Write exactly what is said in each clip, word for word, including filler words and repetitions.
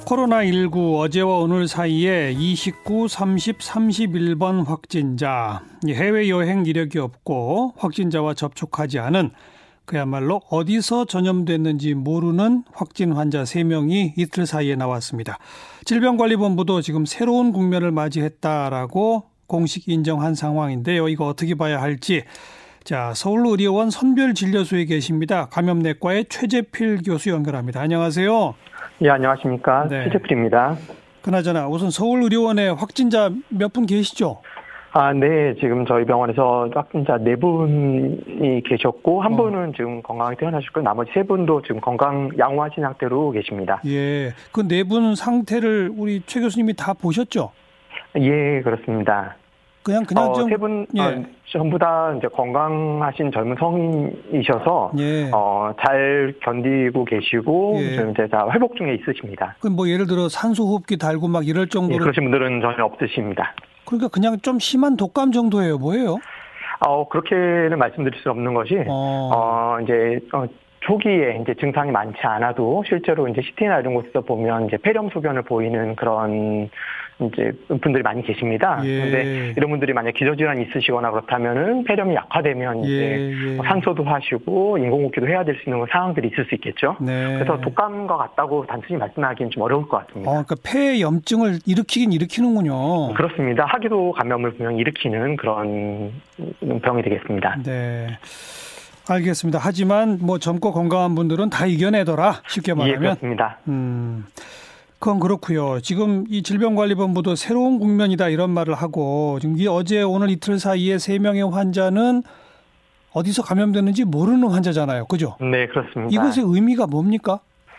코로나십구 어제와 오늘 사이에 이십구, 삼십, 삼십일 번 확진자, 해외여행 이력이 없고 확진자와 접촉하지 않은 그야말로 어디서 전염됐는지 모르는 확진 환자 세 명이 이틀 사이에 나왔습니다. 질병관리본부도 지금 새로운 국면을 맞이했다라고 공식 인정한 상황인데요. 이거 어떻게 봐야 할지. 자, 서울의료원 선별진료소에 계십니다. 감염내과의 최재필 교수 연결합니다. 안녕하세요. 예, 안녕하십니까. 네. 최재필입니다. 그나저나 우선 서울의료원에 확진자 몇 분 계시죠? 아, 네. 지금 저희 병원에서 확진자 네 분이 계셨고 한 어. 분은 지금 건강하게 퇴원하셨고 나머지 세 분도 지금 건강 양호하신 상태로 계십니다. 예, 그 네 분 상태를 우리 최 교수님이 다 보셨죠? 예, 그렇습니다. 그냥 그냥 좀 세 분 예. 어, 전부 다 이제 건강하신 젊은 성인이셔서 예. 어, 잘 견디고 계시고 예. 지금 이제 다 회복 중에 있으십니다. 그 뭐 예를 들어 산소호흡기 달고 막 이럴 정도로 예, 그러신 분들은 전혀 없으십니다. 그러니까 그냥 좀 심한 독감 정도예요, 뭐예요? 어, 그렇게는 말씀드릴 수 없는 것이 어, 어 이제 어, 초기에 이제 증상이 많지 않아도 실제로 이제 씨티나 이런 곳에서 보면 이제 폐렴 소견을 보이는 그런 이제 분들이 많이 계십니다. 예. 그런데 이런 분들이 만약 기저질환이 있으시거나 그렇다면은 폐렴이 약화되면 예. 이제 예. 산소도 하시고 인공호흡기도 해야 될 수 있는 상황들이 있을 수 있겠죠. 네. 그래서 독감과 같다고 단순히 말씀하기는 좀 어려울 것 같습니다. 어, 그러니까 폐 염증을 일으키긴 일으키는군요. 그렇습니다. 하기도 감염을 분명 일으키는 그런 병이 되겠습니다. 네. 알겠습니다. 하지만 뭐 젊고 건강한 분들은 다 이겨내더라. 쉽게 말하면. 예, 그렇습니다. 음, 그건 그렇고요. 지금 이 질병관리본부도 새로운 국면이다 이런 말을 하고 지금 이 어제 오늘 이틀 사이에 세 명의 환자는 어디서 감염됐는지 모르는 환자잖아요. 그죠? 네, 그렇습니다. 이것의 의미가 뭡니까?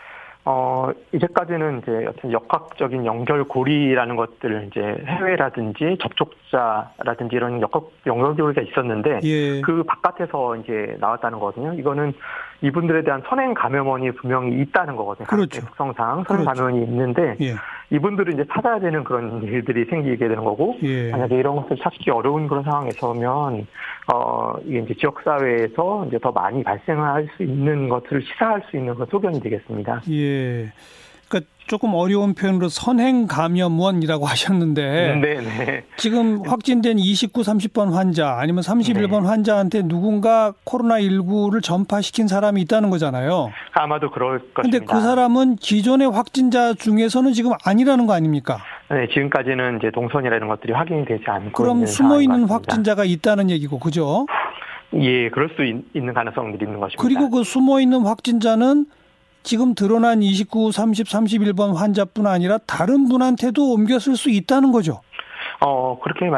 어, 이제까지는 이제 어떤 역학적인 연결고리라는 것들을 이제 해외라든지 접촉자라든지 이런 역학, 연결고리가 있었는데, 예. 그 바깥에서 이제 나왔다는 거거든요. 이거는 이분들에 대한 선행 감염원이 분명히 있다는 거거든요. 그렇죠. 특성상 선행 그렇죠. 감염원이 있는데, 예. 이분들을 이제 찾아야 되는 그런 일들이 생기게 되는 거고, 예. 만약에 이런 것을 찾기 어려운 그런 상황에 서면, 어, 이게 이제 지역사회에서 이제 더 많이 발생할 수 있는 것을 시사할 수 있는 그런 소견이 되겠습니다. 예. 그러니까 조금 어려운 표현으로 선행 감염원이라고 하셨는데, 네네. 지금 확진된 이십구, 삼십 번 환자 아니면 삼십일 번 네. 환자한테 누군가 코로나십구를 전파시킨 사람이 있다는 거잖아요. 아마도 그럴 것입니다. 그런데 그 사람은 기존의 확진자 중에서는 지금 아니라는 거 아닙니까? 네, 지금까지는 이제 동선이나 이런 것들이 확인이 되지 않고 그럼 있는 숨어 있는 상황인 확진자가 있다는 얘기고, 그죠? 예, 그럴 수 있, 있는 가능성들이 있는 것입니다. 그리고 그 숨어 있는 확진자는 지금 드러난 이십구, 삼십, 삼십일 번 환자뿐 아니라 다른 분한테도 옮겼을 수 있다는 거죠. 어, 그렇게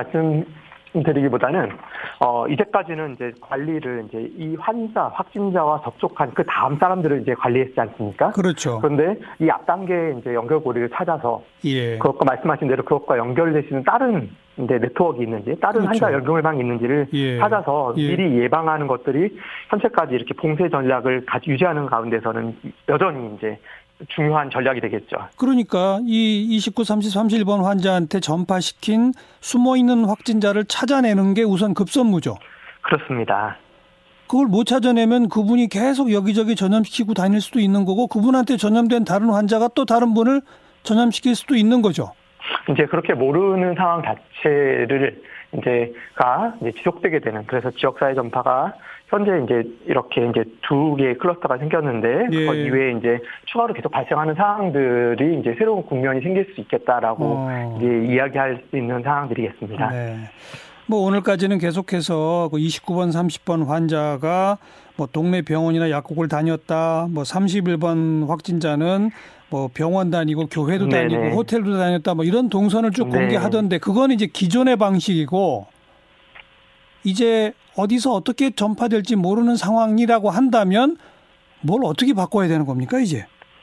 말씀드리기보다는 어, 이제까지는 이제 관리를 이제 이 환자, 확진자와 접촉한 그 다음 사람들을 이제 관리했지 않습니까? 그렇죠. 그런데 이 앞단계 이제 연결고리를 찾아서 예. 그것과 말씀하신 대로 그것과 연결되시는 다른 이제 네트워크가 있는지, 다른 그렇죠. 환자 연결망이 있는지를 예. 찾아서 예. 미리 예방하는 것들이 현재까지 이렇게 봉쇄 전략을 유지하는 가운데서는 여전히 이제 중요한 전략이 되겠죠. 그러니까 이 이십구, 삼십, 삼십일 번 환자한테 전파시킨 숨어있는 확진자를 찾아내는 게 우선 급선무죠. 그렇습니다. 그걸 못 찾아내면 그분이 계속 여기저기 전염시키고 다닐 수도 있는 거고 그분한테 전염된 다른 환자가 또 다른 분을 전염시킬 수도 있는 거죠. 이제 그렇게 모르는 상황 자체를 이제가 이제 지속되게 되는, 그래서 지역사회 전파가 현재 이제 이렇게 이제 두 개의 클러스터가 생겼는데 예. 그 이외에 이제 추가로 계속 발생하는 상황들이 이제 새로운 국면이 생길 수 있겠다라고 어. 이제 이야기할 수 있는 상황들이겠습니다. 네. 뭐 오늘까지는 계속해서 그 이십구 번, 삼십 번 환자가 뭐 동네 병원이나 약국을 다녔다, 뭐 삼십일 번 확진자는 뭐 병원 다니고 교회도 네네. 다니고 호텔도 다녔다, 뭐 이런 동선을 쭉 네. 공개하던데 그건 이제 기존의 방식이고 이제 어디서 어떻게 전파될지 모르는 상황이라고 한다면 뭘 어떻게 바꿔야 되는 겁니까 이제?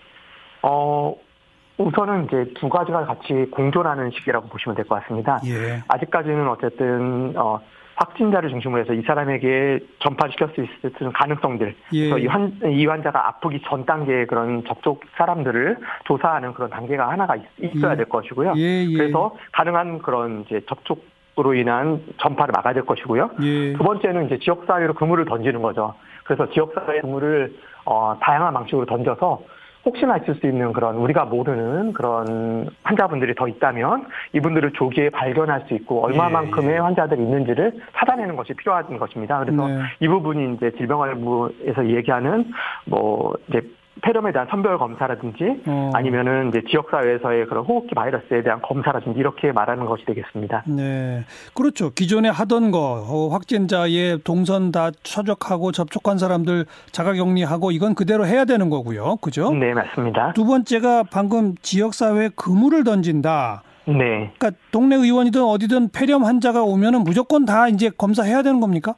어 우선은 이제 두 가지가 같이 공존하는 시기라고 보시면 될 것 같습니다. 예. 아직까지는 어쨌든 어. 확진자를 중심으로 해서 이 사람에게 전파시킬 수 있을 가능성들, 예. 그래서 이, 환, 이 환자가 아프기 전 단계의 그런 접촉 사람들을 조사하는 그런 단계가 하나가 있, 있어야 예. 될 것이고요. 예, 예. 그래서 가능한 그런 이제 접촉으로 인한 전파를 막아야 될 것이고요. 예. 두 번째는 이제 지역사회로 그물을 던지는 거죠. 그래서 지역사회 그물을 어, 다양한 방식으로 던져서 혹시나 있을 수 있는 그런 우리가 모르는 그런 환자분들이 더 있다면 이분들을 조기에 발견할 수 있고 얼마만큼의 예, 예. 환자들이 있는지를 찾아내는 것이 필요한 것입니다. 그래서 네. 이 부분이 이제 질병관리부에서 얘기하는 뭐 이제 폐렴에 대한 선별 검사라든지 어. 아니면은 이제 지역사회에서의 그런 호흡기 바이러스에 대한 검사라든지 이렇게 말하는 것이 되겠습니다. 네. 그렇죠. 기존에 하던 거, 어, 확진자의 동선 다 추적하고 접촉한 사람들 자가격리하고 이건 그대로 해야 되는 거고요. 그죠? 네, 맞습니다. 두 번째가 방금 지역사회에 그물을 던진다. 네. 그러니까 동네 의원이든 어디든 폐렴 환자가 오면은 무조건 다 이제 검사해야 되는 겁니까?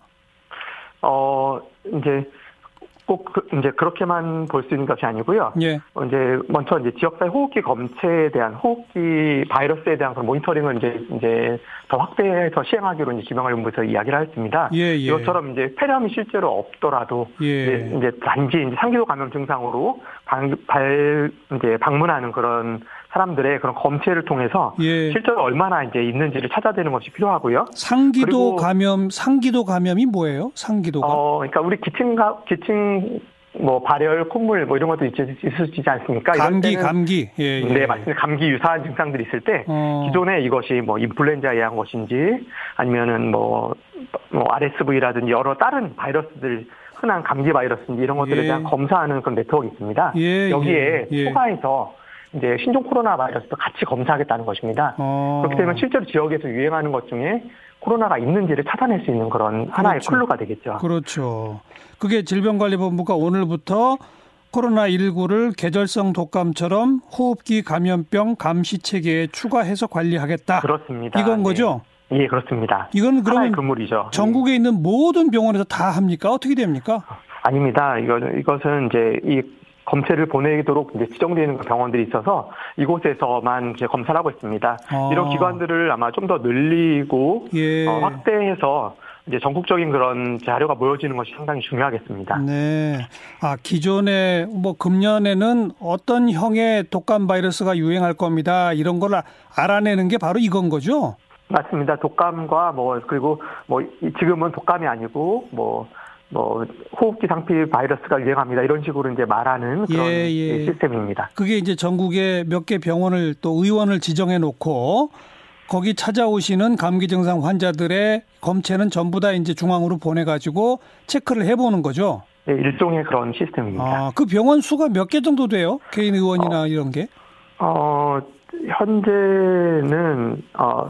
어, 이제 꼭 그, 이제 그렇게만 볼 수 있는 것이 아니고요. 예. 어, 이제 먼저 이제 지역사회 호흡기 검체에 대한 호흡기 바이러스에 대한 그런 모니터링을 이제 이제 더 확대해서 시행하기로 이제 질병관리본부에서 이야기를 했습니다. 예, 예. 이것처럼 이제 폐렴이 실제로 없더라도 예. 이제, 이제 단지 이제 상기도 감염 증상으로 방, 발 이제 방문하는 그런 사람들의 그런 검체를 통해서 예. 실제로 얼마나 이제 있는지를 찾아내는 것이 필요하고요. 상기도 감염, 상기도 감염이 뭐예요? 상기도가? 어, 그러니까 우리 기침가 기침 뭐 발열, 콧물 뭐 이런 것도 있, 있을 수 있지 않습니까? 감기, 감기. 예, 예. 네, 맞습니다. 감기 유사한 증상들이 있을 때 어. 기존에 이것이 뭐 인플루엔자에 의한 것인지 아니면은 뭐, 뭐 알에스브이라든지 여러 다른 바이러스들 흔한 감기 바이러스인지 이런 것들에 대한 예. 검사하는 그런 네트워크가 있습니다. 예, 여기에 예. 초과해서 이제 신종 코로나 바이러스도 같이 검사하겠다는 것입니다. 어. 그렇기 때문에 실제로 지역에서 유행하는 것 중에 코로나가 있는지를 찾아낼 수 있는 그런 하나의 그렇죠. 클루가 되겠죠. 그렇죠. 그게 질병관리본부가 오늘부터 코로나십구를 계절성 독감처럼 호흡기 감염병 감시 체계에 추가해서 관리하겠다. 그렇습니다. 이건 거죠? 네. 예, 그렇습니다. 이건 그러면 그물이죠. 전국에 예. 있는 모든 병원에서 다 합니까? 어떻게 됩니까? 아닙니다. 이거, 이것은 이제 이 검체를 보내도록 이제 지정되어 있는 병원들이 있어서 이곳에서만 이제 검사를 하고 있습니다. 아. 이런 기관들을 아마 좀 더 늘리고 예. 어, 확대해서 이제 전국적인 그런 자료가 모여지는 것이 상당히 중요하겠습니다. 네. 아, 기존에 뭐 금년에는 어떤 형의 독감 바이러스가 유행할 겁니다. 이런 걸 알아내는 게 바로 이건 거죠? 맞습니다. 독감과 뭐 그리고 뭐 지금은 독감이 아니고 뭐 뭐 호흡기 상피 바이러스가 유행합니다. 이런 식으로 이제 말하는 그런 예, 예. 시스템입니다. 그게 이제 전국에 몇 개 병원을 또 의원을 지정해 놓고 거기 찾아오시는 감기 증상 환자들의 검체는 전부 다 이제 중앙으로 보내가지고 체크를 해보는 거죠. 네, 일종의 그런 시스템입니다. 아, 그 병원 수가 몇 개 정도 돼요? 개인 의원이나 어, 이런 게? 어, 현재는 어.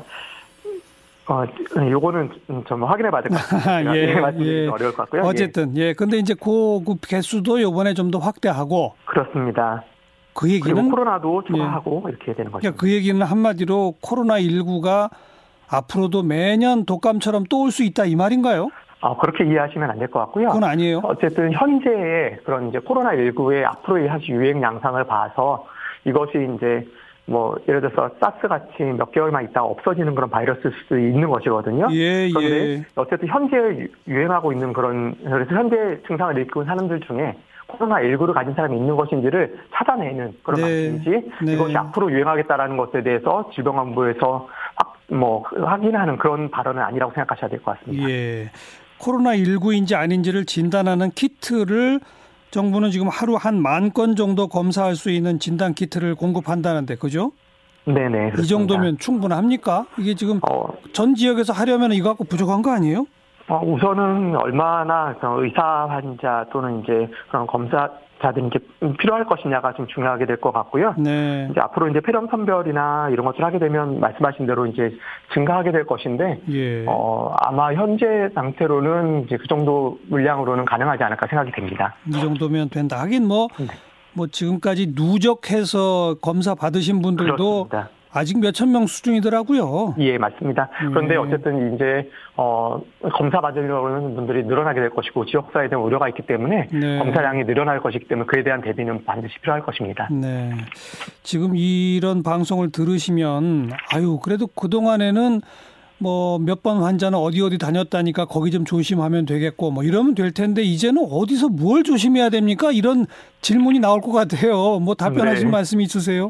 어, 요거는 좀 확인해 봐야 될 것 같습니다. 예, 예, 말씀드리기 예. 어려울 것 같고요. 어쨌든, 예. 근데 이제 그, 그 개수도 요번에 좀 더 확대하고. 그렇습니다. 그 얘기는. 그리고 코로나도 추가하고 예. 이렇게 되는 거죠. 그러니까 그 얘기는 한마디로 코로나십구가 앞으로도 매년 독감처럼 또 올 수 있다 이 말인가요? 어, 그렇게 이해하시면 안 될 것 같고요. 그건 아니에요. 어쨌든 현재의 그런 이제 코로나십구의 앞으로의 사실 유행 양상을 봐서 이것이 이제 뭐 예를 들어서 사스 같이 몇 개월만 있다가 없어지는 그런 바이러스일 수 있는 것이거든요. 예, 그런데 예. 어쨌든 현재 유행하고 있는 그런 그래서 현재 증상을 일으키는 사람들 중에 코로나십구를 가진 사람이 있는 것인지를 찾아내는 그런 네, 방식이지 네. 이것이 앞으로 유행하겠다라는 것에 대해서 질병관리부에서 확, 뭐 확인하는 그런 발언은 아니라고 생각하셔야 될 것 같습니다. 예. 코로나십구인지 아닌지를 진단하는 키트를 정부는 지금 하루 한 만 건 정도 검사할 수 있는 진단 키트를 공급한다는데, 그죠? 네네. 그렇습니다. 이 정도면 충분합니까? 이게 지금 어, 전 지역에서 하려면 이거 갖고 부족한 거 아니에요? 어, 우선은 얼마나 의사 환자 또는 이제 그런 검사자들이 이제 필요할 것이냐가 좀 중요하게 될 것 같고요. 네. 이제 앞으로 이제 폐렴 선별이나 이런 것을 하게 되면 말씀하신 대로 이제 증가하게 될 것인데, 예. 어, 아마 현재 상태로는 이제 그 정도 물량으로는 가능하지 않을까 생각이 됩니다. 이 정도면 된다. 하긴 뭐, 네. 뭐 지금까지 누적해서 검사 받으신 분들도 그렇습니다. 아직 몇천 명 수준이더라고요. 예, 맞습니다. 그런데 예. 어쨌든 이제 어 검사 받으려고 하는 분들이 늘어나게 될 것이고 지역사회에 대한 우려가 있기 때문에 네. 검사량이 늘어날 것이기 때문에 그에 대한 대비는 반드시 필요할 것입니다. 네. 지금 이런 방송을 들으시면 아유 그래도 그동안에는 뭐 몇 번 환자는 어디 어디 다녔다니까 거기 좀 조심하면 되겠고 뭐 이러면 될 텐데 이제는 어디서 뭘 조심해야 됩니까? 이런 질문이 나올 것 같아요. 뭐 답변하실 네. 말씀 있으세요?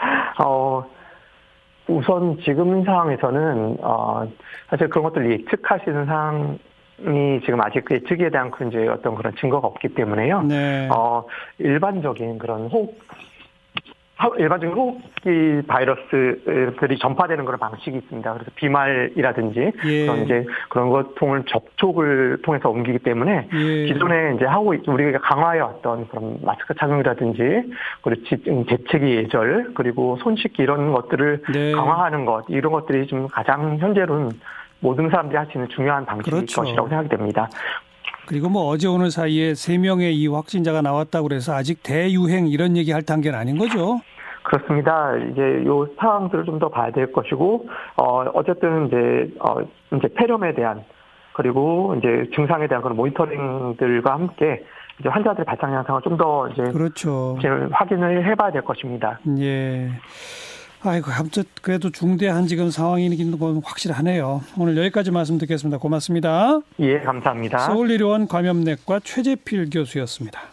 어 우선 지금 상황에서는 어 사실 그런 것들 예측하시는 상황 이 지금 아직 그 예측에 대한 그 이제 어떤 그런 증거가 없기 때문에요. 네. 어, 일반적인 그런 호흡, 일반적인 호흡기 바이러스들이 전파되는 그런 방식이 있습니다. 그래서 비말이라든지 예. 그런 이제 그런 것 통을 접촉을 통해서 옮기기 때문에 예. 기존에 이제 하고 우리가 강화해 왔던 그런 마스크 착용이라든지 그리고 재채기 예절 그리고 손 씻기 이런 것들을 네. 강화하는 것 이런 것들이 좀 가장 현재로는 모든 사람들이 할 수 있는 중요한 방식일 그렇죠. 것이라고 생각이 됩니다. 그리고 뭐 어제 오늘 사이에 세 명의 이 확진자가 나왔다고 그래서 아직 대유행 이런 얘기할 단계는 아닌 거죠? 그렇습니다. 이제 요 상황들을 좀 더 봐야 될 것이고, 어, 어쨌든 이제, 어, 이제 폐렴에 대한, 그리고 이제 증상에 대한 그런 모니터링들과 함께 이제 환자들의 발생 현상을 좀 더 이제. 그렇죠. 이제 확인을 해봐야 될 것입니다. 예. 아이고, 아무튼 그래도 중대한 지금 상황이긴 건 확실하네요. 오늘 여기까지 말씀 듣겠습니다. 고맙습니다. 예, 감사합니다. 서울의료원 감염내과 최재필 교수였습니다.